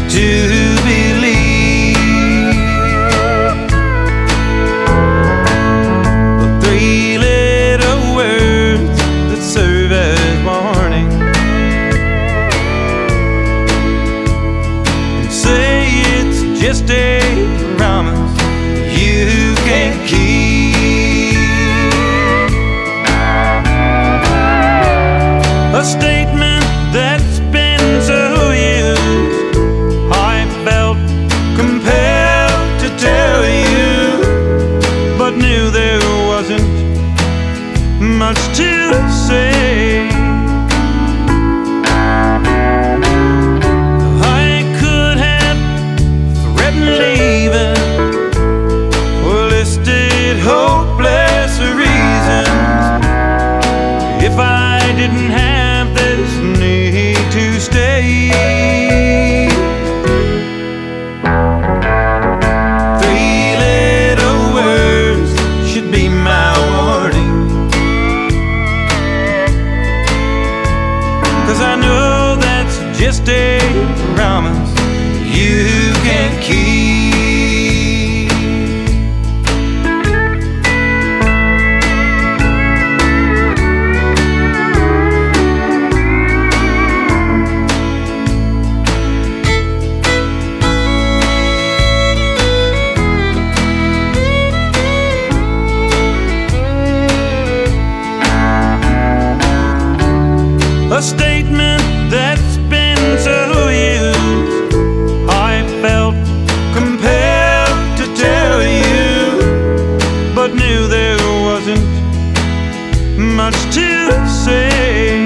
to believe. The three little words that serve as warning and say it's just a promise you can't keep. A statement that's been so used, I felt compelled to tell you, but knew there wasn't much to say. I could have threatened leaving or listed hopeless reasons if I didn't have this need to stay. Three little words should be my warning, 'cause I know that's just a promise you can't keep. A statement that's been so used, I felt compelled to tell you, but knew there wasn't much to say.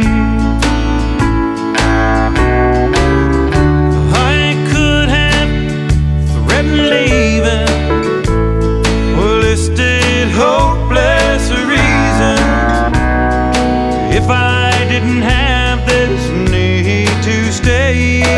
I could have threatened leaving or listed hopeless reasons if I didn't have this need to stay.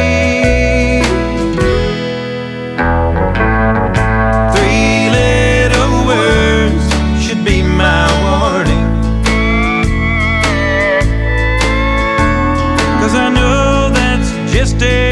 Three little words should be my warning, 'cause I know that's just a